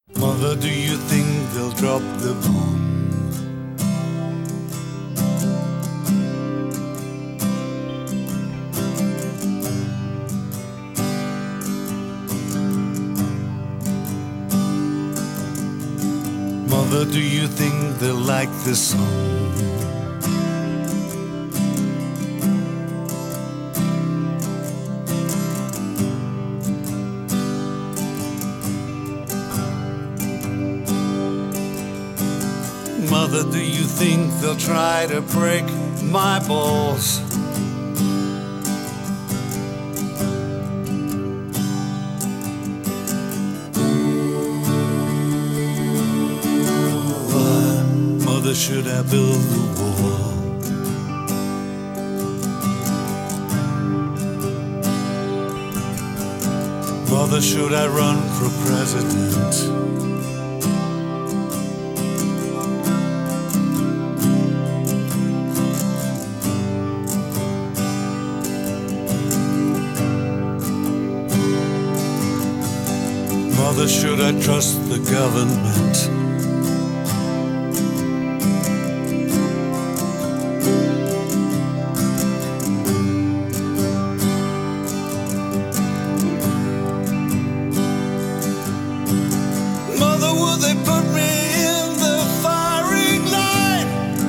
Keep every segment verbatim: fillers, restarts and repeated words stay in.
Mother, do you think they'll drop the bomb? Mother, do you think they'll like this song? Mother, do you think they'll try to break my balls? Why, Mother, should I build the wall? Mother, should I run for president? Mother, should I trust the government? Mother, will they put me in the firing line?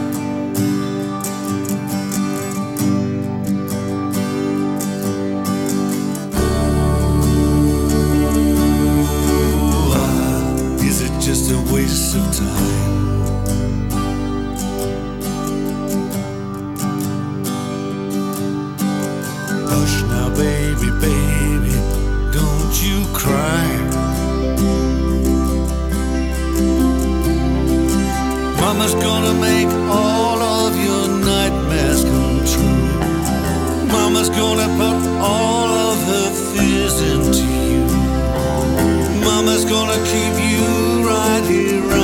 Just a waste of time. Hush now, baby, baby, don't you cry. Mama's gonna make all of your nightmares come true. Mama's gonna put all of her fears into you. Mama's gonna keep you right here.